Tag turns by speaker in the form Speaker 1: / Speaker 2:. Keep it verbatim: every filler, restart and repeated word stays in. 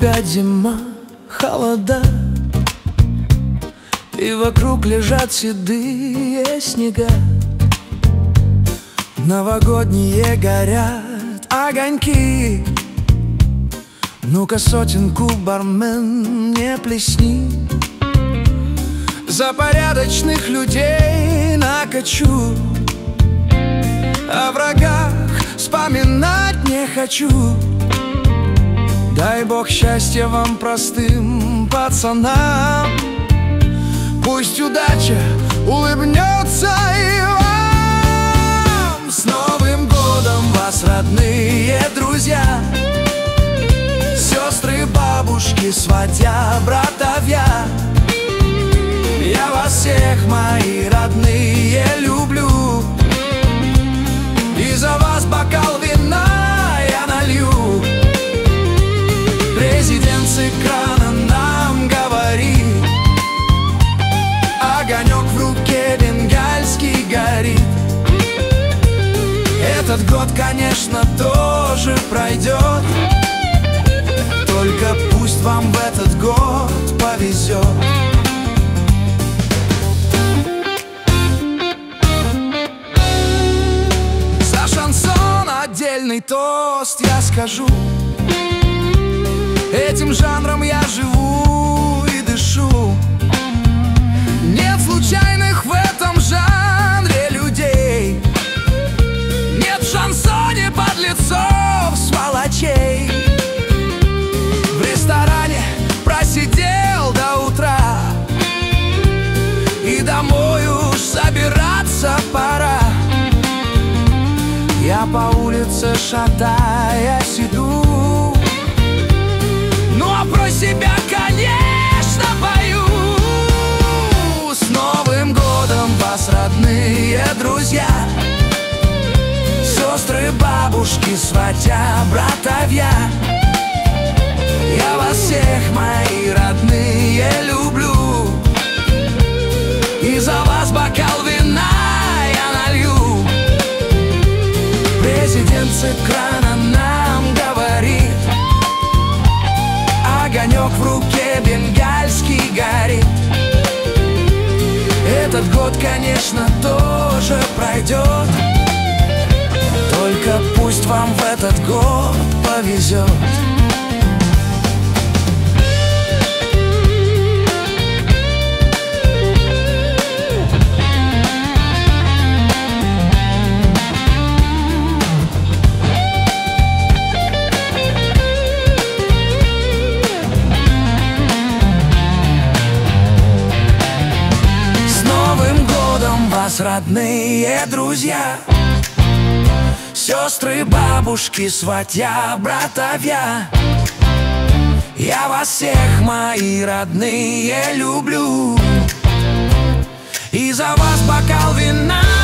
Speaker 1: Опять зима, холода, и вокруг лежат седые снега. Новогодние горят огоньки. Ну-ка сотенку, бармен, не плесни. За порядочных людей накачу. О врагах вспоминать не хочу. Дай Бог счастья вам, простым пацанам. Пусть удача улыбнется и вам. С Новым годом вас, родные друзья, сестры, бабушки, сватья, братовья. Я вас всех, мои родные, люблю. И за вас бокал вина я налью. Президент с экрана нам говорит, огонек в руке бенгальский горит. Этот год, конечно, тоже пройдет, только пусть вам в этот год повезет. За шансон отдельный тост я скажу. Этим жанром я живу и дышу. Нет случайных в этом жанре людей. Нет в шансоне подлецов, сволочей. В ресторане просидел до утра, и домой уж собираться пора. Я по улице, шатаясь, иду. Ну а про себя, конечно, пою. С Новым годом вас, родные друзья, сестры, бабушки, сватья, братовья. Я вас всех, мои родные, люблю. И за вас бокал вина я налью. Президент с экрана нам говорит, огонек в руке бенгальский горит. Этот год, конечно, тоже пройдет, только пусть вам в этот год повезет. Родные друзья, сестры, бабушки, сватья, братовья. Я вас всех, мои родные, люблю. И за вас бокал вина